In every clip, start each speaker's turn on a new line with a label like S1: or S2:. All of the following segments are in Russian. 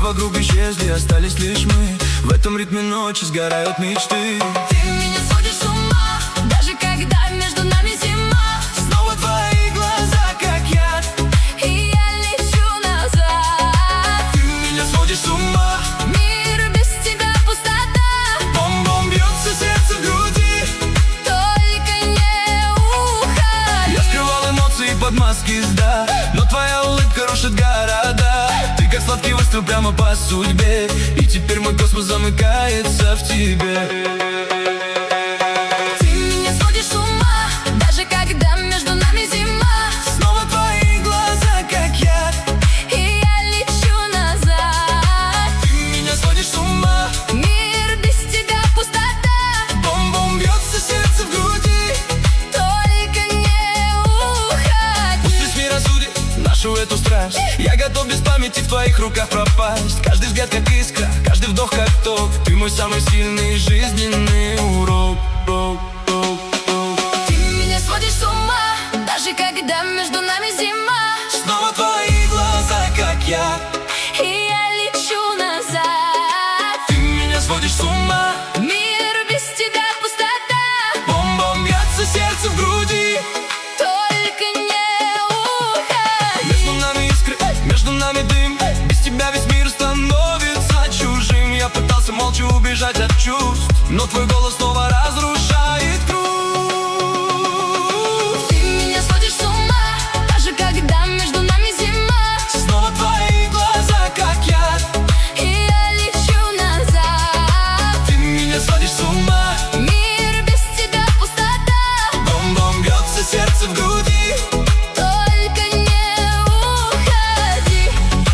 S1: вокруг исчезли, остались лишь мы. В этом ритме ночи сгорают мечты.
S2: Ты меня сводишь с ума, даже когда между нами зима.
S1: Снова твои глаза, как яд,
S2: И я лечу назад.
S1: ты меня сводишь с ума.
S2: Мир без тебя пустота.
S1: Бом-бом бьется сердце в груди.
S2: Только не уходи.
S1: Я скрывал эмоции под маски льда, но твоя улыбка рушит города. Ты как сладкий выстрел прямо по судьбе, и теперь мой космос замыкается в тебе.
S2: Ты меня сводишь с ума, даже когда между нами зима.
S1: Снова твои глаза, как яд,
S2: И я лечу назад.
S1: ты меня сводишь с ума.
S2: Мир без тебя пустота.
S1: Бом-бом бьется сердце в груди.
S2: Только не уходи.
S1: Пусть весь мир осудит нашу эту страсть. Я готов без памяти в твоих руках пропасть. Каждый взгляд как искра, каждый вдох как ток. Ты мой самый сильный жизненный урок.
S2: Ты меня сводишь с ума, даже когда между нами зима.
S1: Снова твои глаза, как яд,
S2: И я лечу назад.
S1: ты меня сводишь с ума.
S2: Мир без тебя пустота.
S1: Бом-бом бьется сердце в груди.
S2: Только не уходи.
S1: Между нами искры, между нами дым. Без тебя весь мир становится чужим. Я пытался молча убежать от чувств, но твой голос снова разрушает круг.
S2: Ты меня сводишь с ума, даже когда между нами зима.
S1: Снова твои глаза, как яд,
S2: И я лечу назад.
S1: ты меня сводишь с ума.
S2: Мир без тебя пустота.
S1: Бом-бом бьется сердце в груди.
S2: Только не уходи.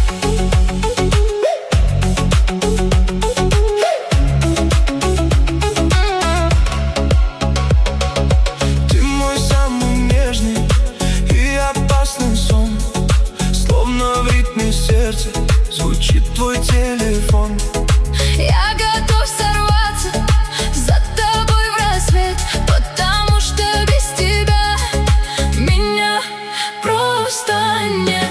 S1: Ты мой самый нежный и опасный сон. Словно в ритме сердца звучит твой телефон.
S2: Я готов сорваться за тобой в рассвет, потому что без тебя меня просто нет.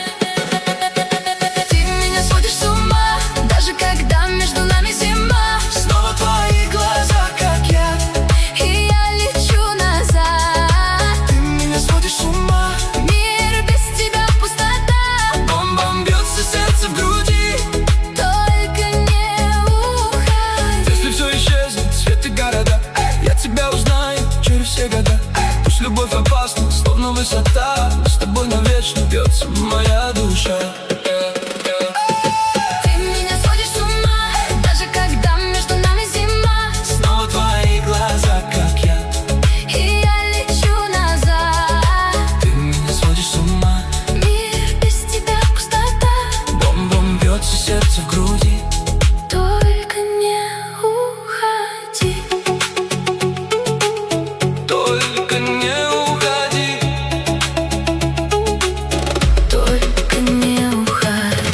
S2: Ты меня сводишь с ума, даже когда между нами зима.
S1: Снова твои глаза, как яд,
S2: И я лечу назад.
S1: ты меня сводишь с ума.
S2: Мир без тебя пустота.
S1: Бом-бом бьется сердце в груди.
S2: Только не уходи.
S1: Если все исчезнет, свет и города, я тебя узнаю через все года. Пусть любовь опасна, словно высота, с тобой навечно бьется моя душа.